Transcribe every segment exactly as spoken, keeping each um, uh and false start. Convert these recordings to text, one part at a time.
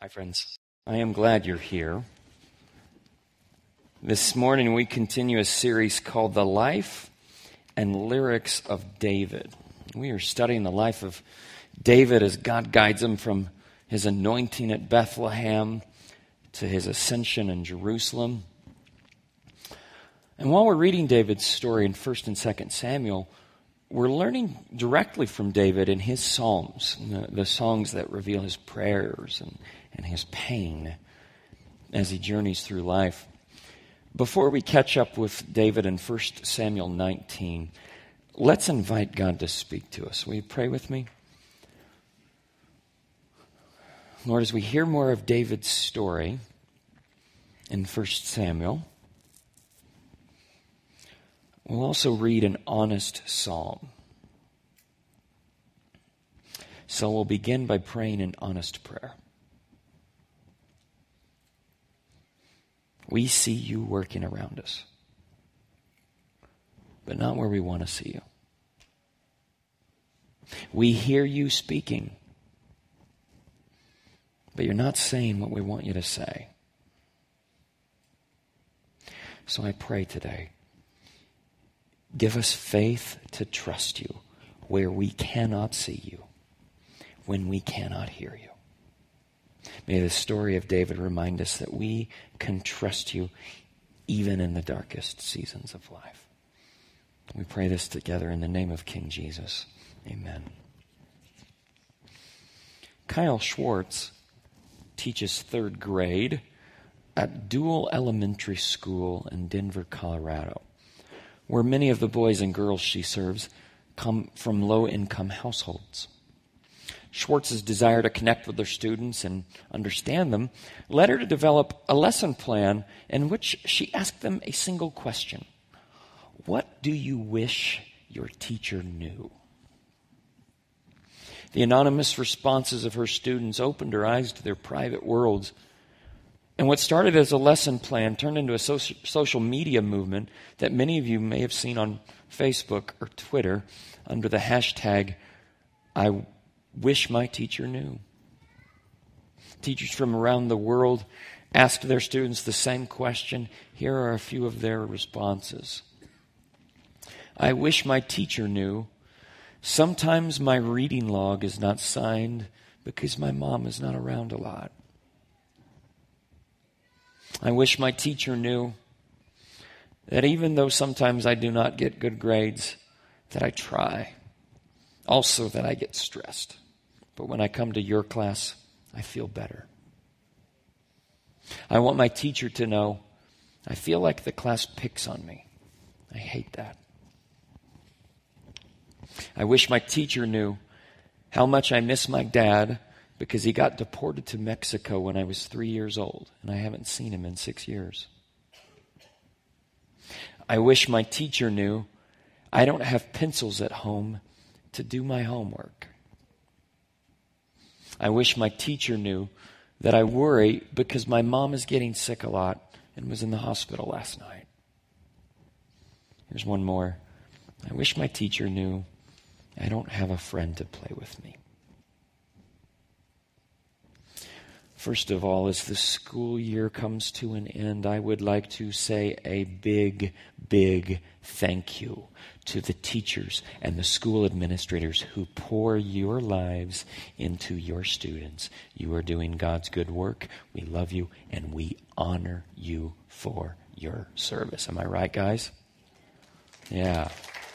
Hi, friends. I am glad you're here. This morning we continue a series called The Life and Lyrics of David. We are studying the life of David as God guides him from his anointing at Bethlehem to his ascension in Jerusalem. And while we're reading David's story in First and Second Samuel, we're learning directly from David in his psalms, the, the songs that reveal his prayers and, and his pain as he journeys through life. Before we catch up with David in First Samuel nineteen, let's invite God to speak to us. Will you pray with me? Lord, as we hear more of David's story in First Samuel, we'll also read an honest psalm. So we'll begin by praying an honest prayer. We see you working around us, but not where we want to see you. We hear you speaking, but you're not saying what we want you to say. So I pray today, give us faith to trust you where we cannot see you, when we cannot hear you. May the story of David remind us that we can trust you even in the darkest seasons of life. We pray this together in the name of King Jesus. Amen. Kyle Schwartz teaches third grade at Dual Elementary School in Denver, Colorado, where many of the boys and girls she serves come from low-income households. Schwartz's desire to connect with their students and understand them led her to develop a lesson plan in which she asked them a single question. What do you wish your teacher knew? The anonymous responses of her students opened her eyes to their private worlds. And what started as a lesson plan turned into a social, social media movement that many of you may have seen on Facebook or Twitter under the hashtag I wish my teacher knew. Teachers from around the world asked their students the same question. Here are a few of their responses. I wish my teacher knew. Sometimes my reading log is not signed because my mom is not around a lot. I wish my teacher knew that even though sometimes I do not get good grades, that I try. Also that I get stressed. But when I come to your class, I feel better. I want my teacher to know I feel like the class picks on me. I hate that. I wish my teacher knew how much I miss my dad because he got deported to Mexico when I was three years old, and I haven't seen him in six years. I wish my teacher knew I don't have pencils at home to do my homework. I wish my teacher knew that I worry because my mom is getting sick a lot and was in the hospital last night. Here's one more. I wish my teacher knew I don't have a friend to play with me. First of all, as the school year comes to an end, I would like to say a big, big thank you to the teachers and the school administrators who pour your lives into your students. You are doing God's good work. We love you, and we honor you for your service. Am I right, guys? Yeah.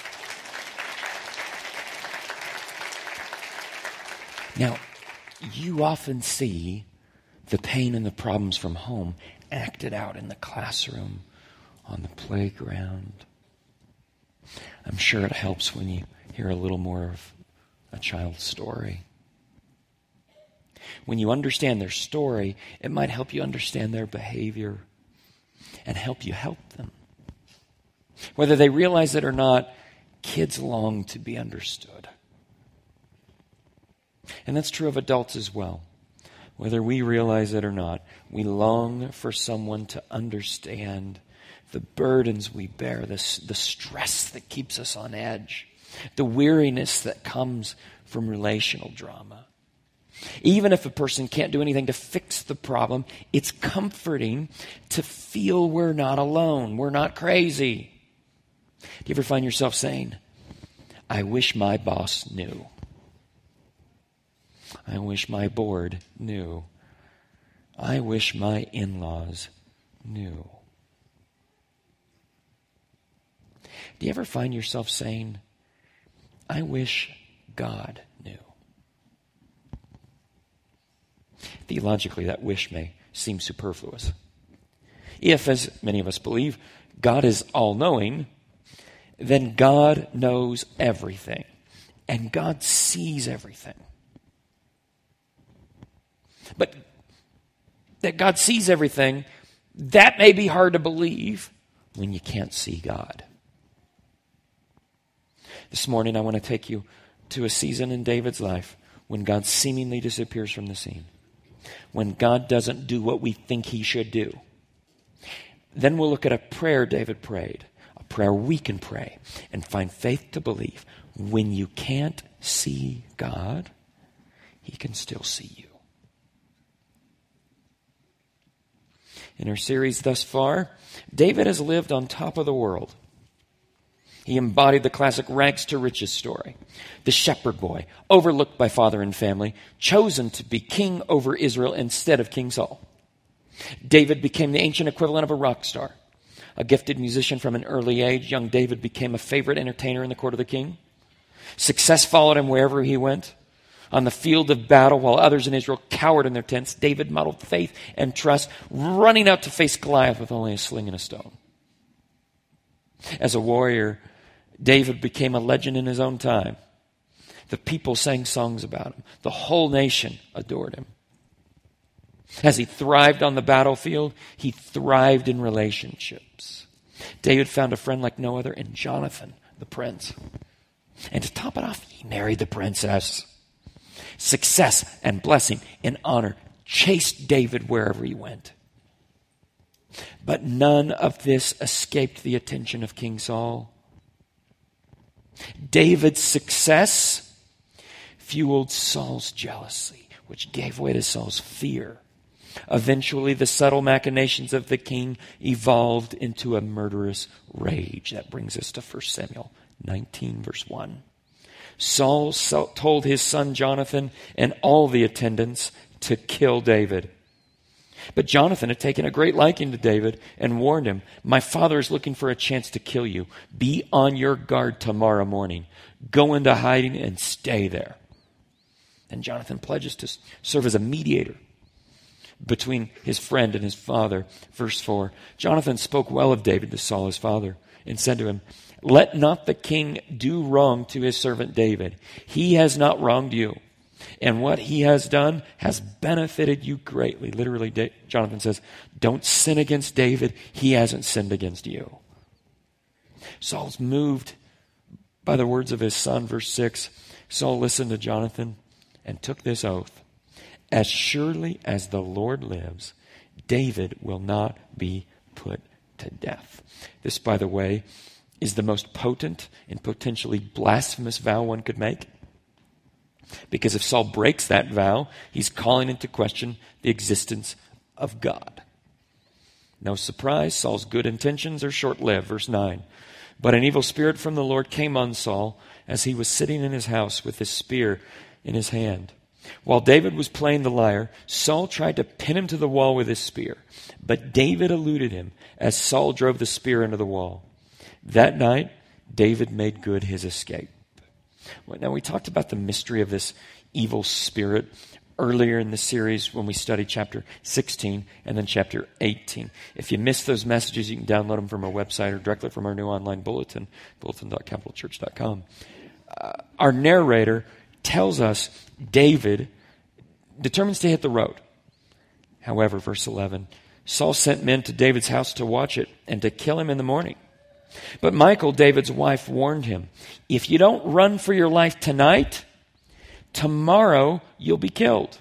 Now, you often see the pain and the problems from home acted out in the classroom, on the playground. I'm sure it helps when you hear a little more of a child's story. When you understand their story, it might help you understand their behavior and help you help them. Whether they realize it or not, kids long to be understood. And that's true of adults as well. Whether we realize it or not, we long for someone to understand the burdens we bear, the, the stress that keeps us on edge, the weariness that comes from relational drama. Even if a person can't do anything to fix the problem, it's comforting to feel we're not alone. We're not crazy. Do you ever find yourself saying, I wish my boss knew. I wish my board knew. I wish my in-laws knew. Do you ever find yourself saying, I wish God knew? Theologically, that wish may seem superfluous. If, as many of us believe, God is all-knowing, then God knows everything, and God sees everything. But that God sees everything, that may be hard to believe when you can't see God. This morning, I want to take you to a season in David's life when God seemingly disappears from the scene, when God doesn't do what we think he should do. Then we'll look at a prayer David prayed, a prayer we can pray and find faith to believe. When you can't see God, he can still see you. In our series thus far, David has lived on top of the world. He embodied the classic rags to riches story. The shepherd boy, overlooked by father and family, chosen to be king over Israel instead of King Saul. David became the ancient equivalent of a rock star. A gifted musician from an early age, young David became a favorite entertainer in the court of the king. Success followed him wherever he went. On the field of battle, while others in Israel cowered in their tents, David modeled faith and trust, running out to face Goliath with only a sling and a stone. As a warrior, David became a legend in his own time. The people sang songs about him. The whole nation adored him. As he thrived on the battlefield, he thrived in relationships. David found a friend like no other in Jonathan, the prince. And to top it off, he married the princess. Success and blessing and honor chased David wherever he went. But none of this escaped the attention of King Saul. David's success fueled Saul's jealousy, which gave way to Saul's fear. Eventually, the subtle machinations of the king evolved into a murderous rage. That brings us to First Samuel nineteen, verse one. Saul told his son Jonathan and all the attendants to kill David. But Jonathan had taken a great liking to David and warned him, my father is looking for a chance to kill you. Be on your guard tomorrow morning. Go into hiding and stay there. And Jonathan pledges to serve as a mediator between his friend and his father. Verse four, Jonathan spoke well of David to Saul his father and said to him, let not the king do wrong to his servant David. He has not wronged you. And what he has done has benefited you greatly. Literally, Jonathan says, don't sin against David. He hasn't sinned against you. Saul's moved by the words of his son. Verse six, Saul listened to Jonathan and took this oath. As surely as the Lord lives, David will not be put to death. This, by the way, is the most potent and potentially blasphemous vow one could make. Because if Saul breaks that vow, he's calling into question the existence of God. No surprise, Saul's good intentions are short-lived. Verse nine. But an evil spirit from the Lord came on Saul as he was sitting in his house with his spear in his hand. While David was playing the lyre, Saul tried to pin him to the wall with his spear. But David eluded him as Saul drove the spear into the wall. That night, David made good his escape. Well, now, we talked about the mystery of this evil spirit earlier in the series when we studied chapter sixteen and then chapter eighteen. If you missed those messages, you can download them from our website or directly from our new online bulletin, bulletin dot capital church dot com. Uh, our narrator tells us David determines to hit the road. However, verse eleven, Saul sent men to David's house to watch it and to kill him in the morning. But Michal, David's wife, warned him, if you don't run for your life tonight, tomorrow you'll be killed.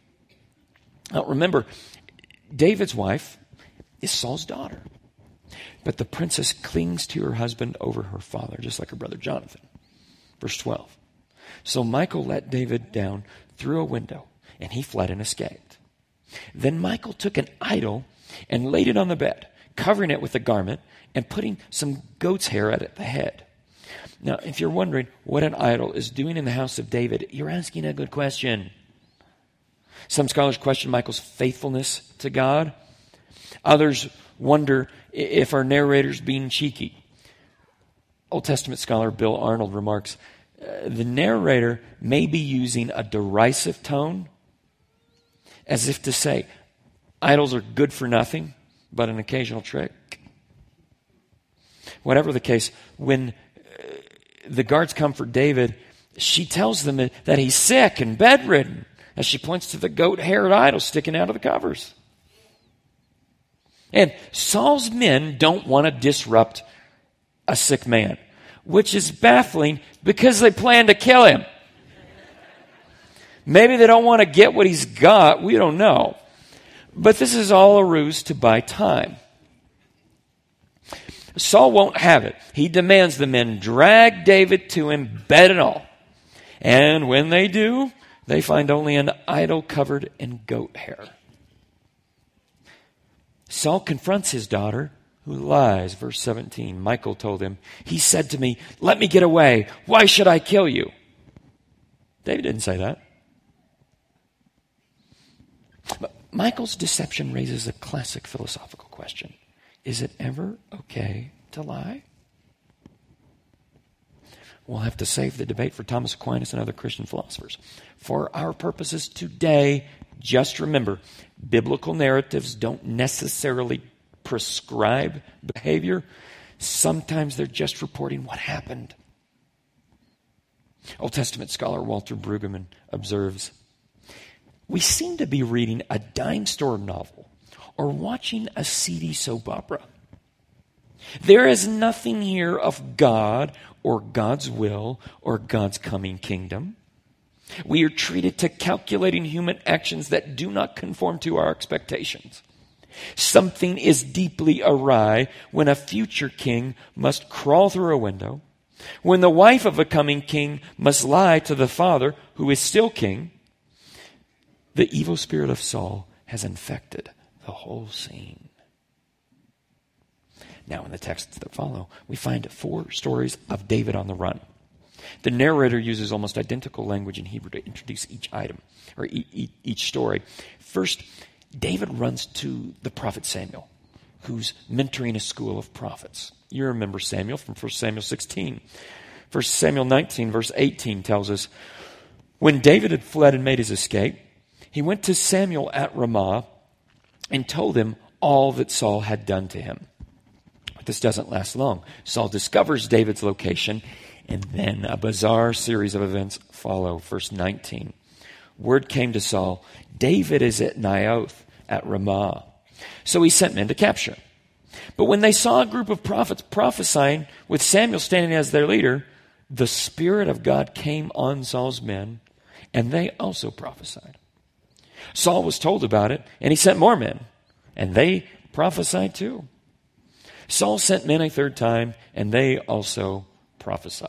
Now remember, David's wife is Saul's daughter. But the princess clings to her husband over her father, just like her brother Jonathan. Verse twelve. So Michal let David down through a window and he fled and escaped. Then Michal took an idol and laid it on the bed, covering it with a garment and putting some goat's hair at the head. Now, if you're wondering what an idol is doing in the house of David, you're asking a good question. Some scholars question Michal's faithfulness to God. Others wonder if our narrator's being cheeky. Old Testament scholar Bill Arnold remarks, uh, the narrator may be using a derisive tone, as if to say, idols are good for nothing, but an occasional trick. Whatever the case, when uh, the guards come for David, she tells them that he's sick and bedridden, as she points to the goat-haired idol sticking out of the covers. And Saul's men don't want to disrupt a sick man, which is baffling because they plan to kill him. Maybe they don't want to get what he's got. We don't know. But this is all a ruse to buy time. Saul won't have it. He demands the men drag David to him, bed and all. And when they do, they find only an idol covered in goat hair. Saul confronts his daughter, who lies. Verse seventeen, Michal told him, he said to me, let me get away. Why should I kill you? David didn't say that. But Michal's deception raises a classic philosophical question. Is it ever okay to lie? We'll have to save the debate for Thomas Aquinas and other Christian philosophers. For our purposes today, just remember, biblical narratives don't necessarily prescribe behavior. Sometimes they're just reporting what happened. Old Testament scholar Walter Brueggemann observes, we seem to be reading a dime store novel or watching a seedy soap opera. There is nothing here of God or God's will or God's coming kingdom. We are treated to calculating human actions that do not conform to our expectations. Something is deeply awry when a future king must crawl through a window, when the wife of a coming king must lie to the father who is still king. The evil spirit of Saul has infected the whole scene. Now, in the texts that follow, we find four stories of David on the run. The narrator uses almost identical language in Hebrew to introduce each item, or e- e- each story. First, David runs to the prophet Samuel, who's mentoring a school of prophets. You remember Samuel from First Samuel sixteen. First Samuel nineteen, verse eighteen tells us, when David had fled and made his escape, he went to Samuel at Ramah and told him all that Saul had done to him. But this doesn't last long. Saul discovers David's location, and then a bizarre series of events follow. Verse nineteen. Word came to Saul, David is at Naioth at Ramah. So he sent men to capture him. But when they saw a group of prophets prophesying with Samuel standing as their leader, the Spirit of God came on Saul's men, and they also prophesied. Saul was told about it, and he sent more men, and they prophesied too. Saul sent men a third time, and they also prophesied.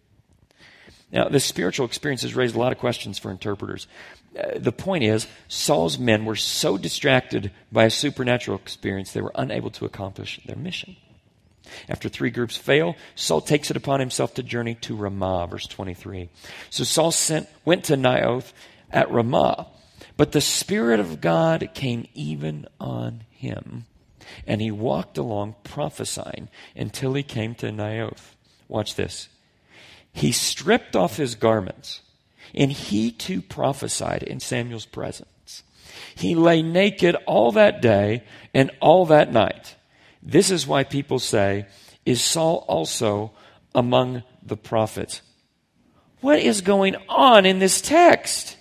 Now, this spiritual experience has raised a lot of questions for interpreters. Uh, the point is, Saul's men were so distracted by a supernatural experience, they were unable to accomplish their mission. After three groups fail, Saul takes it upon himself to journey to Ramah, verse twenty-three. So Saul sent, went to Naioth at Ramah, but the Spirit of God came even on him, and he walked along prophesying until he came to Naioth. Watch this. He stripped off his garments, and he too prophesied in Samuel's presence. He lay naked all that day and all that night. This is why people say, is Saul also among the prophets? What is going on in this text?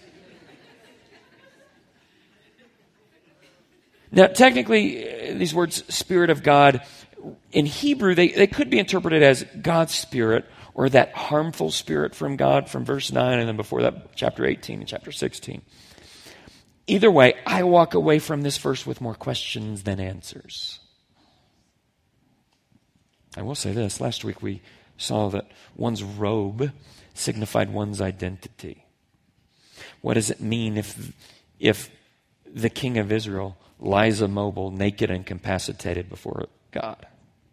Now, technically, these words, Spirit of God, in Hebrew, they, they could be interpreted as God's Spirit, or that harmful spirit from God from verse nine, and then before that, chapter eighteen and chapter sixteen. Either way, I walk away from this verse with more questions than answers. I will say this. Last week we saw that one's robe signified one's identity. What does it mean if if the king of Israel lies immobile, naked, and incapacitated before God?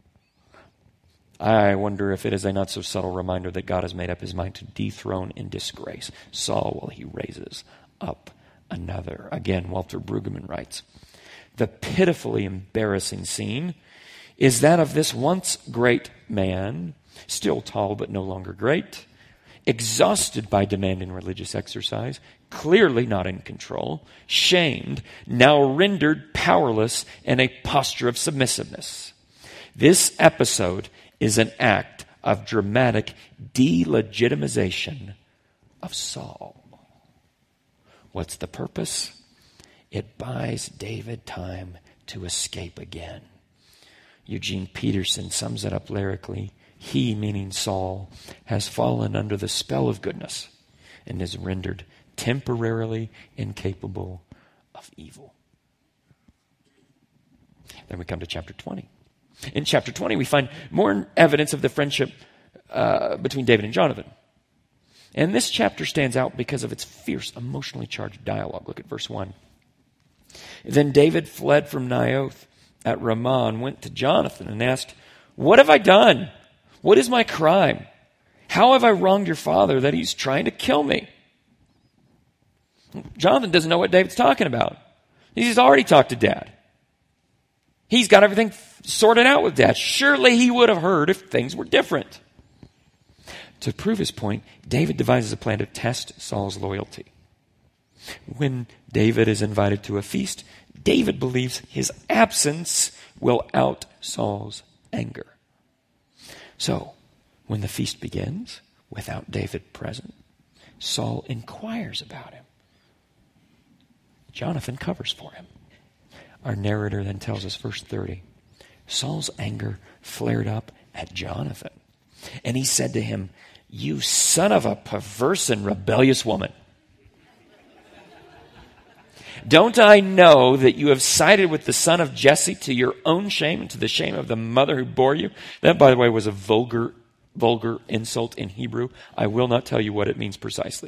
I wonder if it is a not so subtle reminder that God has made up his mind to dethrone and disgrace Saul while he raises up another. Again, Walter Brueggemann writes, the pitifully embarrassing scene is that of this once great man, still tall but no longer great, exhausted by demanding religious exercise, clearly not in control, shamed, now rendered powerless in a posture of submissiveness. This episode is an act of dramatic delegitimization of Saul. What's the purpose? It buys David time to escape again. Eugene Peterson sums it up lyrically. He, meaning Saul, has fallen under the spell of goodness and is rendered temporarily incapable of evil. Then we come to chapter twenty. In chapter twenty, we find more evidence of the friendship uh, between David and Jonathan. And this chapter stands out because of its fierce, emotionally charged dialogue. Look at verse one. Then David fled from Naioth at Ramah and went to Jonathan and asked, "What have I done? What is my crime? How have I wronged your father that he's trying to kill me?" Jonathan doesn't know what David's talking about. He's already talked to Dad. He's got everything sorted out with Dad. Surely he would have heard if things were different. To prove his point, David devises a plan to test Saul's loyalty. When David is invited to a feast, David believes his absence will out Saul's anger. So, when the feast begins, without David present, Saul inquires about him. Jonathan covers for him. Our narrator then tells us, verse thirty, Saul's anger flared up at Jonathan, and he said to him, "You son of a perverse and rebellious woman. Don't I know that you have sided with the son of Jesse to your own shame and to the shame of the mother who bore you?" That, by the way, was a vulgar, vulgar insult in Hebrew. I will not tell you what it means precisely.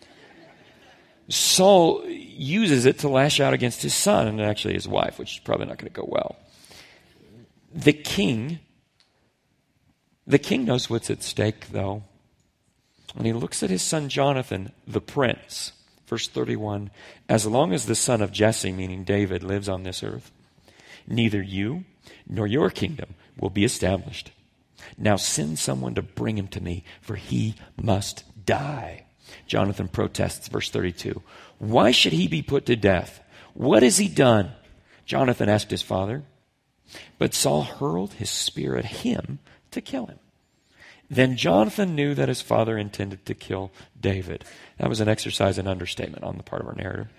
Saul uses it to lash out against his son and actually his wife, which is probably not going to go well. The king, the king knows what's at stake, though. When he looks at his son Jonathan, the prince, verse thirty-one, "As long as the son of Jesse," meaning David, "lives on this earth, neither you nor your kingdom will be established. Now send someone to bring him to me, for he must die." Jonathan protests, verse thirty-two. "Why should he be put to death? What has he done?" Jonathan asked his father. But Saul hurled his spear at him to kill him. Then Jonathan knew that his father intended to kill David. That was an exercise in understatement on the part of our narrator.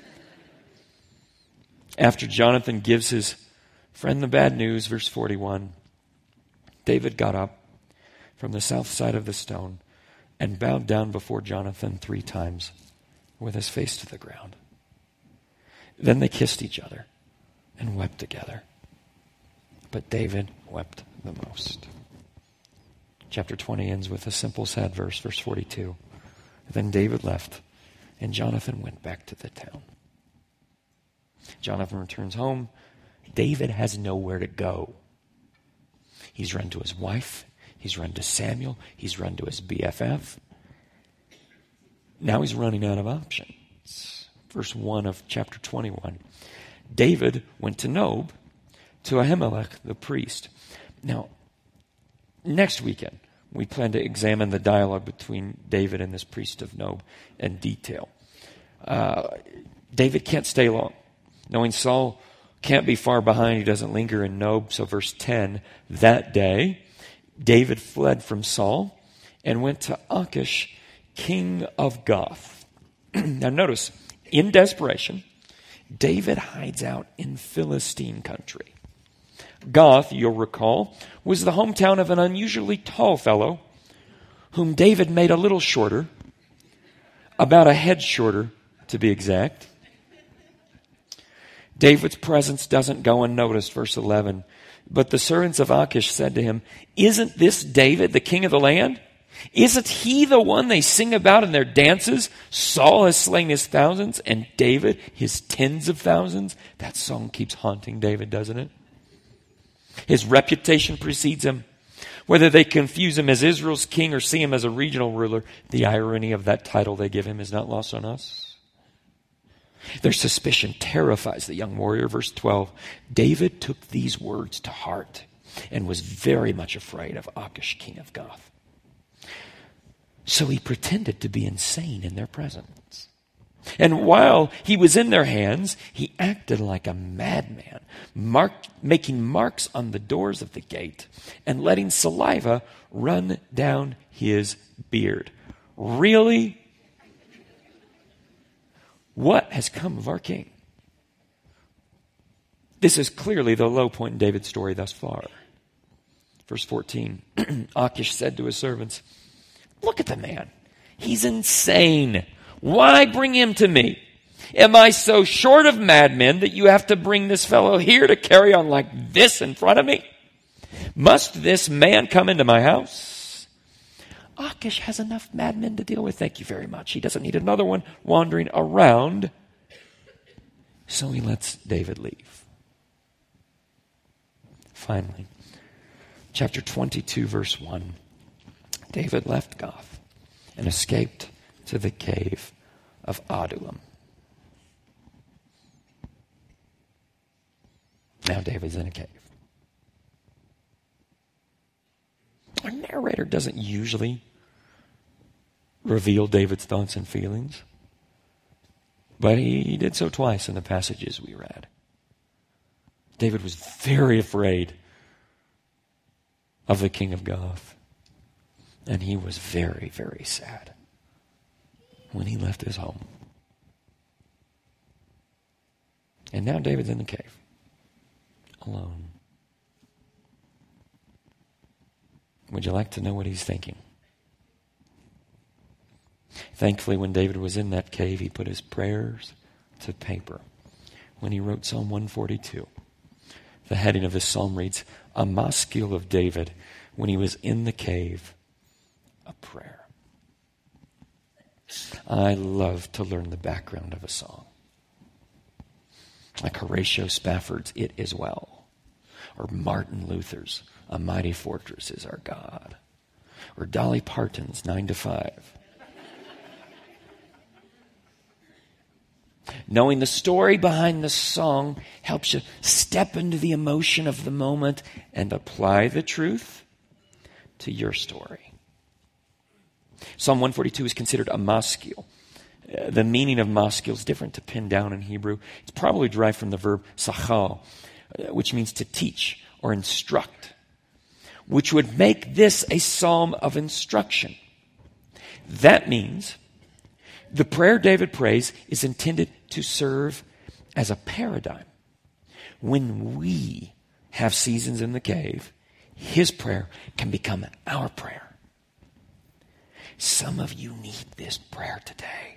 After Jonathan gives his friend the bad news, verse forty-one, David got up from the south side of the stone and bowed down before Jonathan three times with his face to the ground. Then they kissed each other and wept together. But David wept the most. Chapter twenty ends with a simple, sad verse, verse forty-two. Then David left, and Jonathan went back to the town. Jonathan returns home. David has nowhere to go. He's run to his wife. He's run to Samuel. He's run to his B F F. Now he's running out of options. Verse one of chapter twenty-one. David went to Nob, to Ahimelech the priest. Now, next weekend, we plan to examine the dialogue between David and this priest of Nob in detail. Uh, David can't stay long. Knowing Saul can't be far behind, he doesn't linger in Nob. So verse ten, that day, David fled from Saul and went to Achish, king of Gath. Now notice, in desperation, David hides out in Philistine country. Gath, you'll recall, was the hometown of an unusually tall fellow whom David made a little shorter, about a head shorter to be exact. David's presence doesn't go unnoticed, verse eleven. But the servants of Achish said to him, "Isn't this David, the king of the land? Isn't he the one they sing about in their dances? Saul has slain his thousands and David his tens of thousands. That song keeps haunting David, doesn't it? His reputation precedes him. Whether they confuse him as Israel's king or see him as a regional ruler, the irony of that title they give him is not lost on us. Their suspicion terrifies the young warrior. Verse twelve, David took these words to heart and was very much afraid of Achish, king of Gath. So he pretended to be insane in their presence. And while he was in their hands, he acted like a madman, mark, making marks on the doors of the gate and letting saliva run down his beard. Really? What has come of our king? This is clearly the low point in David's story thus far. Verse fourteen, Achish said to his servants, look at the man. He's insane. Why bring him to me? Am I so short of madmen that you have to bring this fellow here to carry on like this in front of me? Must this man come into my house? Achish has enough madmen to deal with. Thank you very much. He doesn't need another one wandering around. So he lets David leave. Finally, chapter twenty-two, verse one. David left Gath and escaped to the cave of Adullam. Now David's in a cave. Our narrator doesn't usually reveal David's thoughts and feelings, but he, he did so twice in the passages we read. David was very afraid of the king of Gath, and he was very, very sad when he left his home. And now David's in the cave, alone. Would you like to know what he's thinking? Thankfully, when David was in that cave, he put his prayers to paper. When he wrote Psalm one forty-two, the heading of this psalm reads, a maskil of David when he was in the cave, a prayer. I love to learn the background of a song. Like Horatio Spafford's It Is Well, or Martin Luther's A Mighty Fortress Is Our God, or Dolly Parton's Nine to Five. Knowing the story behind the song helps you step into the emotion of the moment and apply the truth to your story. Psalm one forty-two is considered a maskil. Uh, the meaning of maskil is different to pin down in Hebrew. It's probably derived from the verb sachal, uh, which means to teach or instruct, which would make this a psalm of instruction. That means the prayer David prays is intended to serve as a paradigm. When we have seasons in the cave, his prayer can become our prayer. Some of you need this prayer today.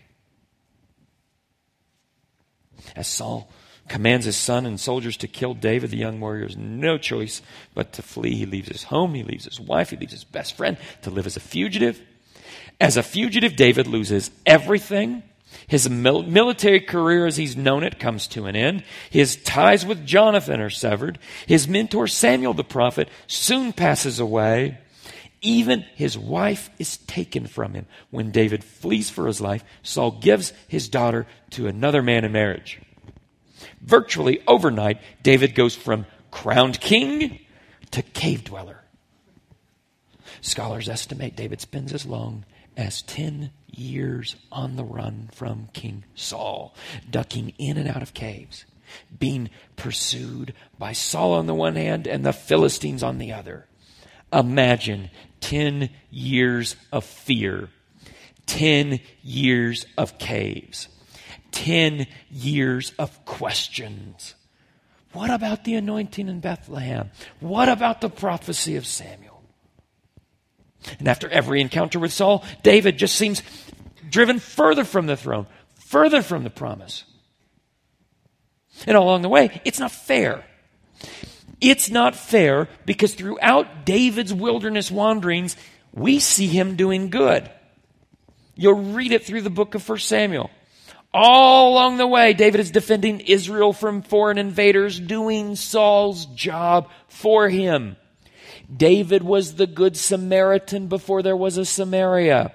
As Saul commands his son and soldiers to kill David, the young warrior has no choice but to flee. He leaves his home, he leaves his wife, he leaves his best friend to live as a fugitive. As a fugitive, David loses everything. His mil- military career as he's known it comes to an end. His ties with Jonathan are severed. His mentor Samuel the prophet soon passes away. Even his wife is taken from him. When David flees for his life, Saul gives his daughter to another man in marriage. Virtually overnight, David goes from crowned king to cave dweller. Scholars estimate David spends as long as ten years on the run from King Saul, ducking in and out of caves, being pursued by Saul on the one hand and the Philistines on the other. Imagine ten years of fear, ten years of caves, ten years of questions. What about the anointing in Bethlehem? What about the prophecy of Samuel? And after every encounter with Saul, David just seems driven further from the throne, further from the promise. And along the way, it's not fair. It's not fair because throughout David's wilderness wanderings, we see him doing good. You'll read it through the book of First Samuel. All along the way, David is defending Israel from foreign invaders, doing Saul's job for him. David was the good Samaritan before there was a Samaria.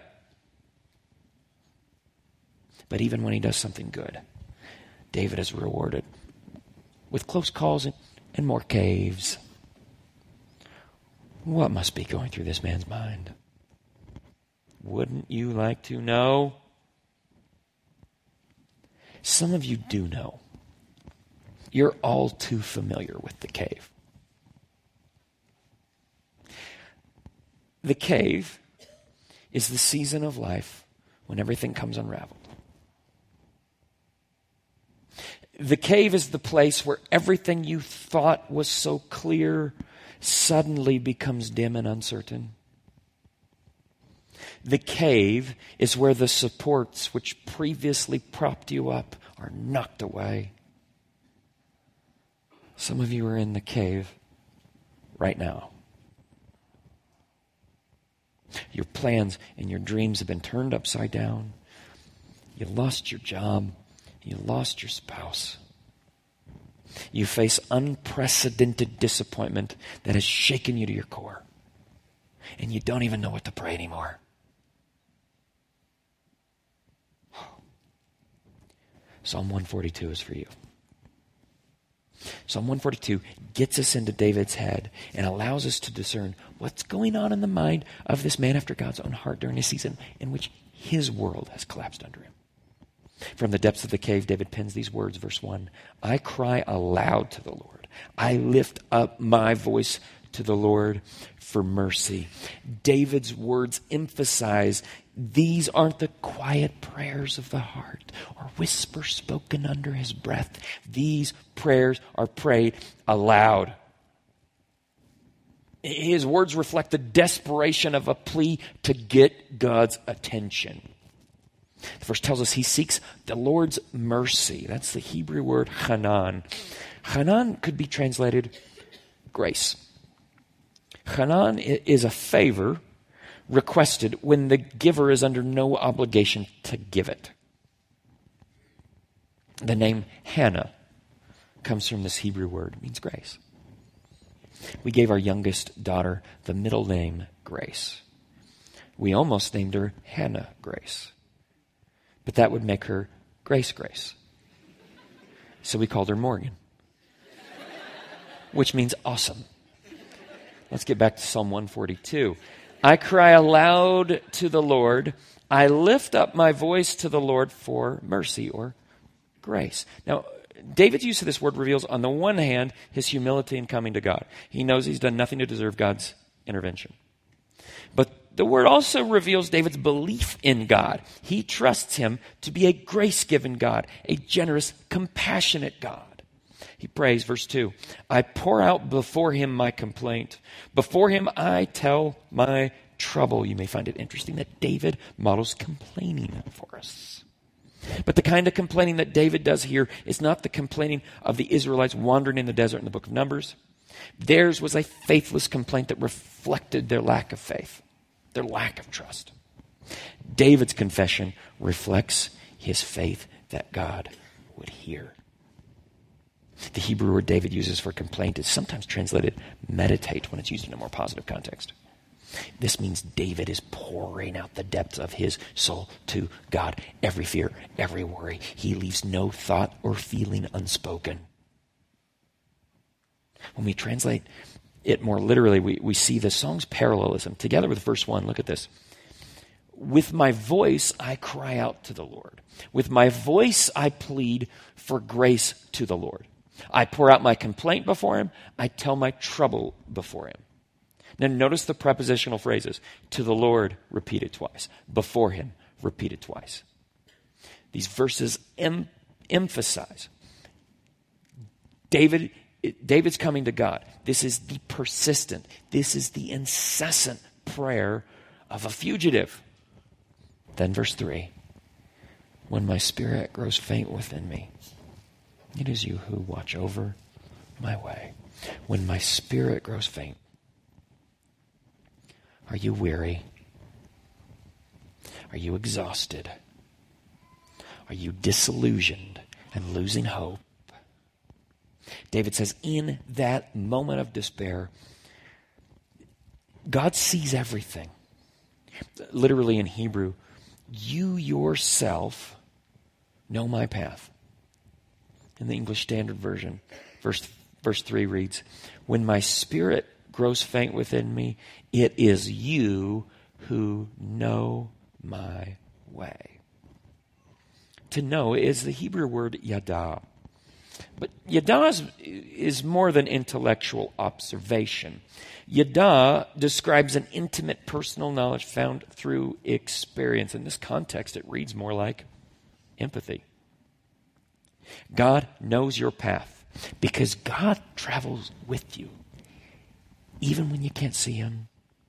But even when he does something good, David is rewarded with close calls and, and more caves. What must be going through this man's mind? Wouldn't you like to know? Some of you do know. You're all too familiar with the cave. The cave is the season of life when everything comes unraveled. The cave is the place where everything you thought was so clear suddenly becomes dim and uncertain. The cave is where the supports which previously propped you up are knocked away. Some of you are in the cave right now. Your plans and your dreams have been turned upside down. You lost your job. You lost your spouse. You face unprecedented disappointment that has shaken you to your core. And you don't even know what to pray anymore. Psalm one forty-two is for you. Psalm one forty-two gets us into David's head and allows us to discern what's going on in the mind of this man after God's own heart during a season in which his world has collapsed under him. From the depths of the cave, David pens these words, verse one, I cry aloud to the Lord. I lift up my voice to the Lord for mercy. David's words emphasize these aren't the quiet prayers of the heart or whispers spoken under his breath. These prayers are prayed aloud. His words reflect the desperation of a plea to get God's attention. The verse tells us he seeks the Lord's mercy. That's the Hebrew word chanan. Chanan could be translated grace. Chanan is a favor requested when the giver is under no obligation to give it. The name Hannah comes from this Hebrew word. It means grace. We gave our youngest daughter the middle name Grace. We almost named her Hannah Grace. But that would make her Grace Grace. So we called her Morgan, which means awesome. Let's get back to Psalm one forty-two. I cry aloud to the Lord. I lift up my voice to the Lord for mercy or grace. Now, David's use of this word reveals, on the one hand, his humility in coming to God. He knows he's done nothing to deserve God's intervention. But the word also reveals David's belief in God. He trusts him to be a grace-given God, a generous, compassionate God. He prays, verse two, I pour out before him my complaint. Before him I tell my trouble. You may find it interesting that David models complaining for us. But the kind of complaining that David does here is not the complaining of the Israelites wandering in the desert in the book of Numbers. Theirs was a faithless complaint that reflected their lack of faith, their lack of trust. David's confession reflects his faith that God would hear. The Hebrew word David uses for complaint is sometimes translated meditate when it's used in a more positive context. This means David is pouring out the depths of his soul to God. Every fear, every worry. He leaves no thought or feeling unspoken. When we translate it more literally, we, we see the song's parallelism. Together with verse one, look at this. With my voice, I cry out to the Lord. With my voice, I plead for grace to the Lord. I pour out my complaint before him. I tell my trouble before him. Now notice the prepositional phrases. To the Lord, repeated twice. Before him, repeated twice. These verses em- emphasize David, David's coming to God. This is the persistent, this is the incessant prayer of a fugitive. Then verse three. When my spirit grows faint within me, it is you who watch over my way. When my spirit grows faint. Are you weary? Are you exhausted? Are you disillusioned and losing hope? David says, in that moment of despair, God sees everything. Literally in Hebrew, you yourself know my path. In the English Standard Version, verse, verse three reads, when my spirit grows faint within me, it is you who know my way. To know is the Hebrew word yada. But yada is, is more than intellectual observation. Yada describes an intimate personal knowledge found through experience. In this context, it reads more like empathy. God knows your path because God travels with you, even when you can't see him.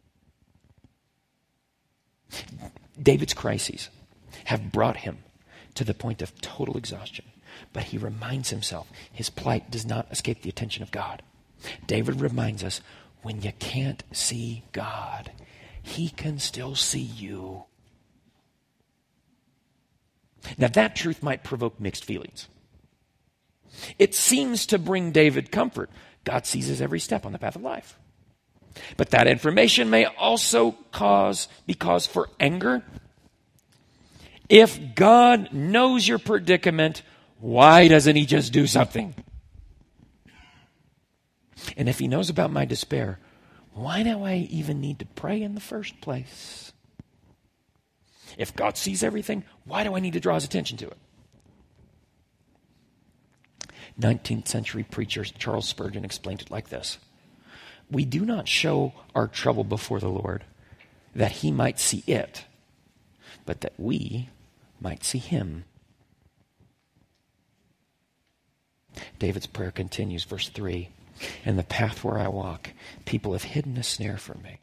David's crises have brought him to the point of total exhaustion. But he reminds himself his plight does not escape the attention of God. David reminds us, when you can't see God, he can still see you. Now that truth might provoke mixed feelings. It seems to bring David comfort. God sees his every step on the path of life. But that information may also cause be cause for anger. If God knows your predicament, why doesn't he just do something? And if he knows about my despair, why do I even need to pray in the first place? If God sees everything, why do I need to draw his attention to it? nineteenth century preacher Charles Spurgeon explained it like this. We do not show our trouble before the Lord that he might see it, but that we might see him. David's prayer continues, verse three. In the path where I walk, people have hidden a snare for me.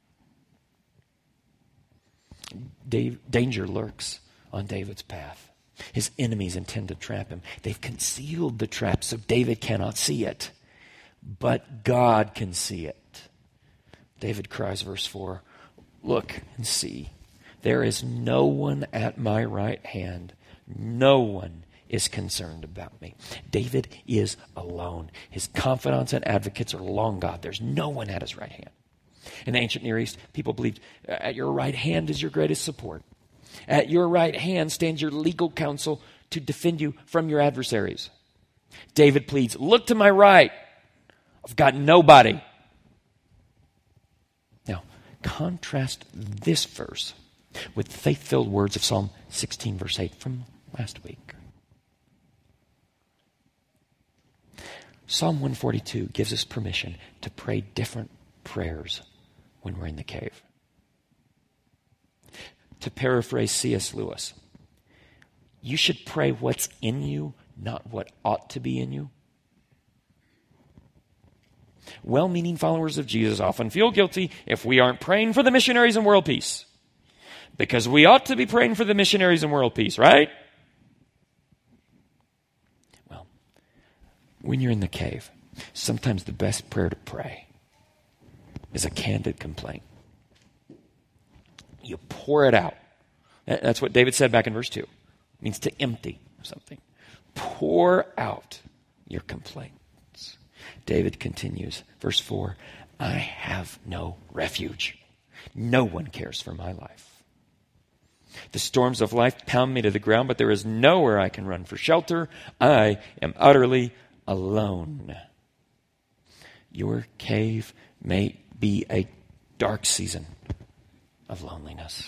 Dave, danger lurks on David's path. His enemies intend to trap him. They've concealed the trap so David cannot see it. But God can see it. David cries, verse four, look and see. There is no one at my right hand. No one is concerned about me. David is alone. His confidants and advocates are long gone. There's no one at his right hand. In the ancient Near East, people believed at your right hand is your greatest support. At your right hand stands your legal counsel to defend you from your adversaries. David pleads, look to my right. I've got nobody. Now, contrast this verse with the faith-filled words of Psalm sixteen, verse eight from last week. Psalm one forty-two gives us permission to pray different prayers when we're in the cave. To paraphrase C S Lewis, you should pray what's in you, not what ought to be in you. Well-meaning followers of Jesus often feel guilty if we aren't praying for the missionaries and world peace. Because we ought to be praying for the missionaries and world peace, right? Well, when you're in the cave, sometimes the best prayer to pray is a candid complaint. You pour it out. That's what David said back in verse two. It means to empty something. Pour out your complaints. David continues, verse four, I have no refuge. No one cares for my life. The storms of life pound me to the ground, but there is nowhere I can run for shelter. I am utterly alone. Your cave may be a dark season of loneliness.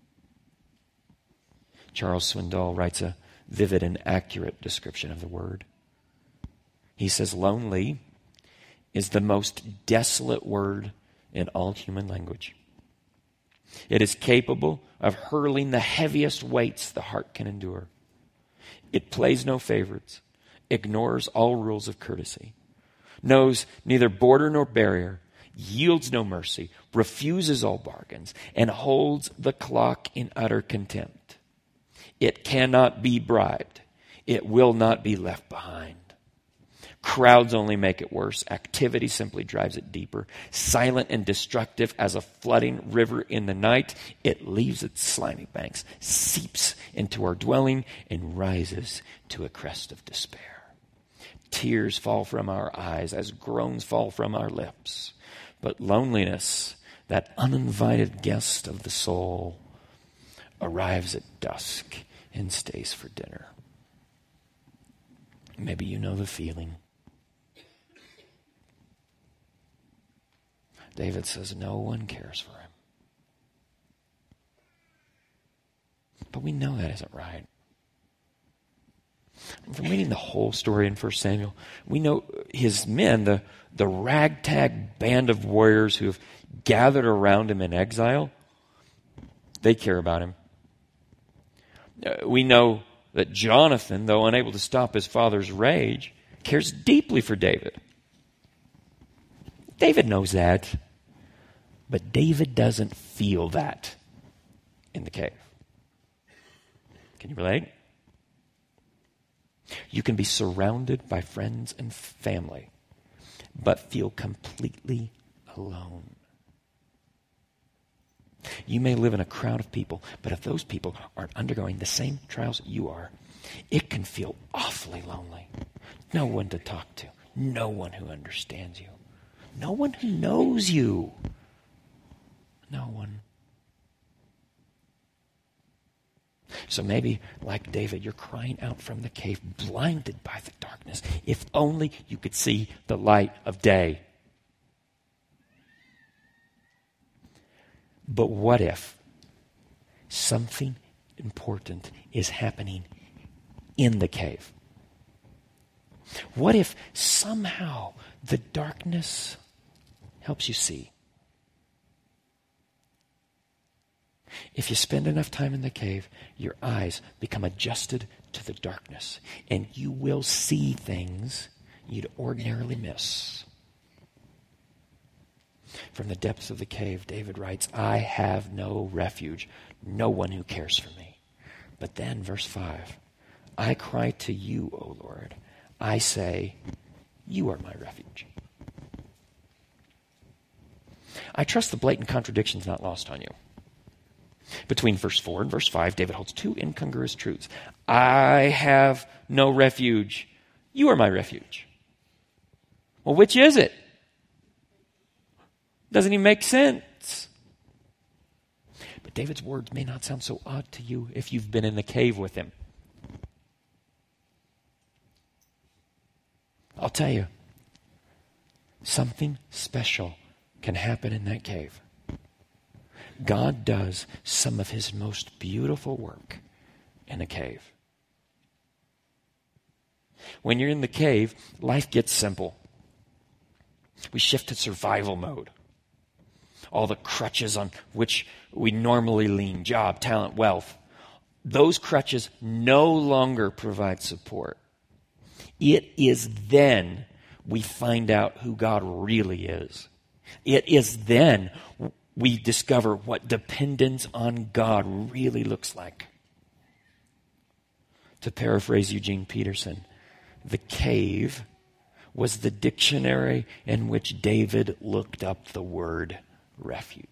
Charles Swindoll writes a vivid and accurate description of the word. He says, lonely is the most desolate word in all human language. It is capable of hurling the heaviest weights the heart can endure. It plays no favorites, ignores all rules of courtesy, knows neither border nor barrier, yields no mercy, refuses all bargains, and holds the clock in utter contempt. It cannot be bribed. It will not be left behind. Crowds only make it worse. Activity simply drives it deeper. Silent and destructive as a flooding river in the night, it leaves its slimy banks, seeps into our dwelling, and rises to a crest of despair. Tears fall from our eyes as groans fall from our lips. But loneliness, that uninvited guest of the soul, arrives at dusk and stays for dinner. Maybe you know the feeling. David says no one cares for him. But we know that isn't right. From reading the whole story in First Samuel, we know his men, the, the ragtag band of warriors who have gathered around him in exile, they care about him. Uh, we know that Jonathan, though unable to stop his father's rage, cares deeply for David. David knows that, but David doesn't feel that in the cave. Can you relate? You can be surrounded by friends and family, but feel completely alone. You may live in a crowd of people, but if those people aren't undergoing the same trials you are, it can feel awfully lonely. No one to talk to, no one who understands you. No one who knows you. No one. So maybe, like David, you're crying out from the cave, blinded by the darkness. If only you could see the light of day. But what if something important is happening in the cave? What if somehow the darkness helps you see? If you spend enough time in the cave, your eyes become adjusted to the darkness, and you will see things you'd ordinarily miss. From the depths of the cave, David writes, I have no refuge, no one who cares for me. But then, verse five, I cry to you, O Lord. I say, you are my refuge. I trust the blatant contradiction is not lost on you. Between verse four and verse five, David holds two incongruous truths. I have no refuge. You are my refuge. Well, which is it? Doesn't even make sense. But David's words may not sound so odd to you if you've been in the cave with him. I'll tell you, something special can happen in that cave. God does some of his most beautiful work in a cave. When you're in the cave, life gets simple. We shift to survival mode. All the crutches on which we normally lean, job, talent, wealth, those crutches no longer provide support. It is then we find out who God really is. It is then we discover what dependence on God really looks like. To paraphrase Eugene Peterson, the cave was the dictionary in which David looked up the word refuge.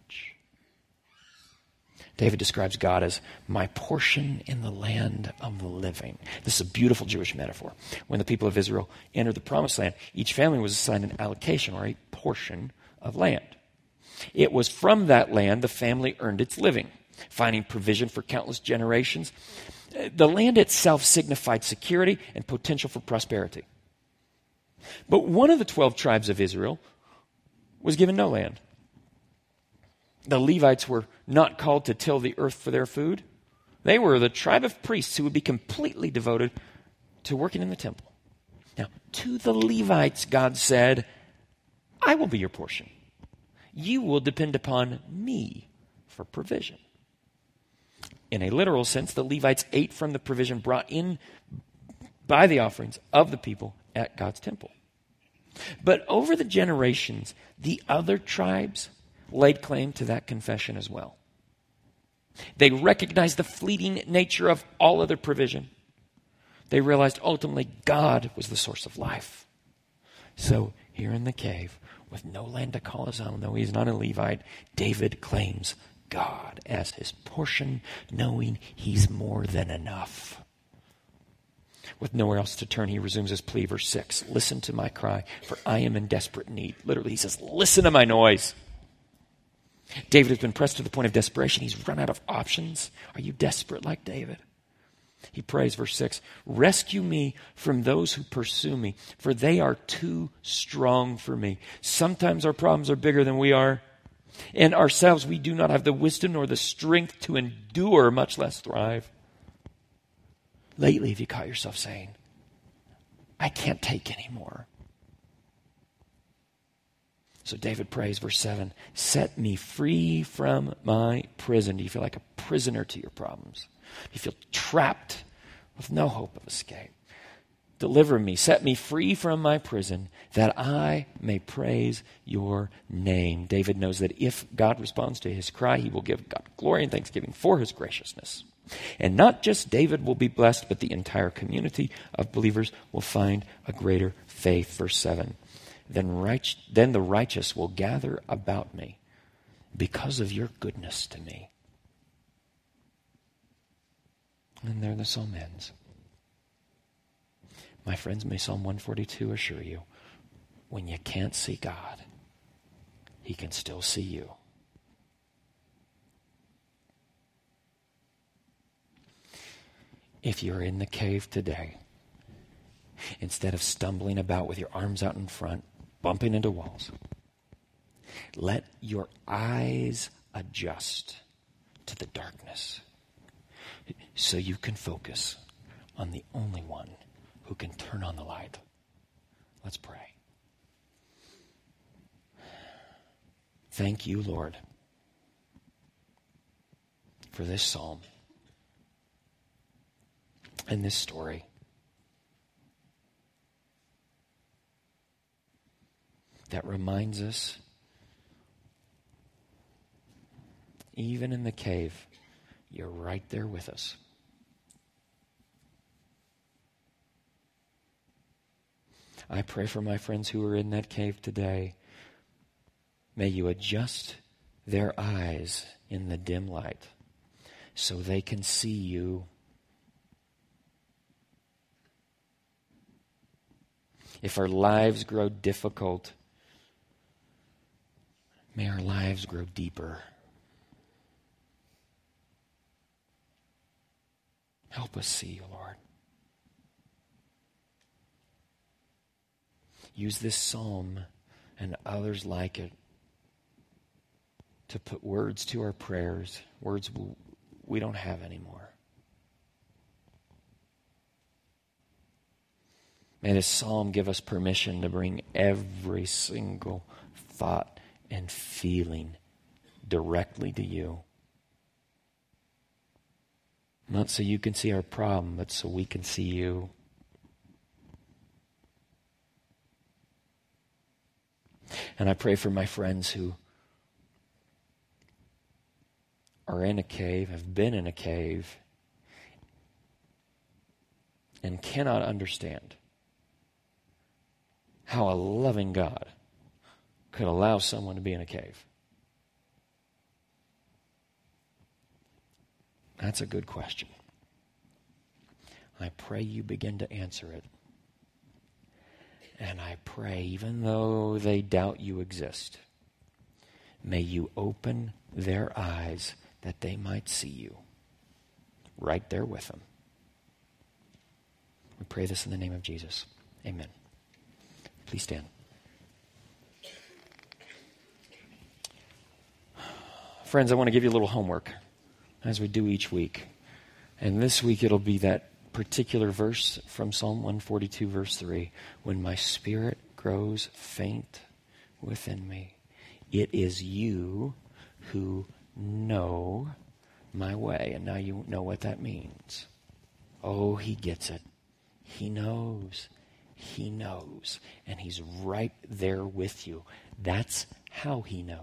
David describes God as my portion in the land of the living. This is a beautiful Jewish metaphor. When the people of Israel entered the promised land, each family was assigned an allocation or a portion of land. It was from that land the family earned its living, finding provision for countless generations. The land itself signified security and potential for prosperity. But one of the twelve tribes of Israel was given no land. The Levites were not called to till the earth for their food. They were the tribe of priests who would be completely devoted to working in the temple. Now, to the Levites, God said, I will be your portion. You will depend upon me for provision. In a literal sense, the Levites ate from the provision brought in by the offerings of the people at God's temple. But over the generations, the other tribes laid claim to that confession as well. They recognized the fleeting nature of all other provision. They realized ultimately God was the source of life. So here in the cave, with no land to call his own, though he is not a Levite, David claims God as his portion, knowing he's more than enough. With nowhere else to turn, he resumes his plea, verse six. Listen to my cry, for I am in desperate need. Literally, he says, listen to my noise. David has been pressed to the point of desperation. He's run out of options. Are you desperate like David? He prays, verse six, rescue me from those who pursue me, for they are too strong for me. Sometimes our problems are bigger than we are, and ourselves we do not have the wisdom nor the strength to endure, much less thrive. Lately, have you caught yourself saying, I can't take anymore? So David prays, verse seven, set me free from my prison. Do you feel like a prisoner to your problems? Do you feel trapped with no hope of escape? Deliver me, set me free from my prison, that I may praise your name. David knows that if God responds to his cry, he will give God glory and thanksgiving for his graciousness. And not just David will be blessed, but the entire community of believers will find a greater faith. Verse seven, then, right, then the righteous will gather about me because of your goodness to me. And there the psalm ends. My friends, may Psalm one forty-two assure you, when you can't see God, he can still see you. If you're in the cave today, instead of stumbling about with your arms out in front, bumping into walls, let your eyes adjust to the darkness so you can focus on the only one who can turn on the light. Let's pray. Thank you, Lord, for this psalm and this story. That reminds us, even in the cave, you're right there with us. I pray for my friends who are in that cave today. May you adjust their eyes in the dim light so they can see you. If our lives grow difficult, may our lives grow deeper. Help us see you, Lord. Use this psalm and others like it to put words to our prayers, words we don't have anymore. May this psalm give us permission to bring every single thought and feeling directly to you. Not so you can see our problem, but so we can see you. And I pray for my friends who are in a cave, have been in a cave, and cannot understand how a loving God could allow someone to be in a cave. That's a good question. I pray you begin to answer it. And I pray, even though they doubt you exist, may you open their eyes that they might see you right there with them. We pray this in the name of Jesus. Amen. Please stand. Friends, I want to give you a little homework as we do each week. And this week it'll be that particular verse from Psalm one forty-two, verse three. When my spirit grows faint within me, it is you who know my way. And now you know what that means. Oh, he gets it. He knows. He knows. And he's right there with you. That's how he knows.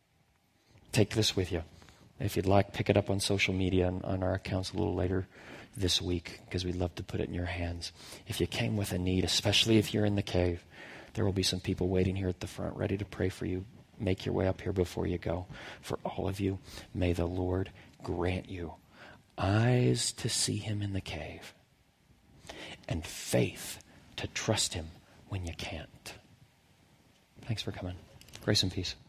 Take this with you. If you'd like, pick it up on social media and on our accounts a little later this week, because we'd love to put it in your hands. If you came with a need, especially if you're in the cave, there will be some people waiting here at the front ready to pray for you. Make your way up here before you go. For all of you, may the Lord grant you eyes to see him in the cave and faith to trust him when you can't. Thanks for coming. Grace and peace.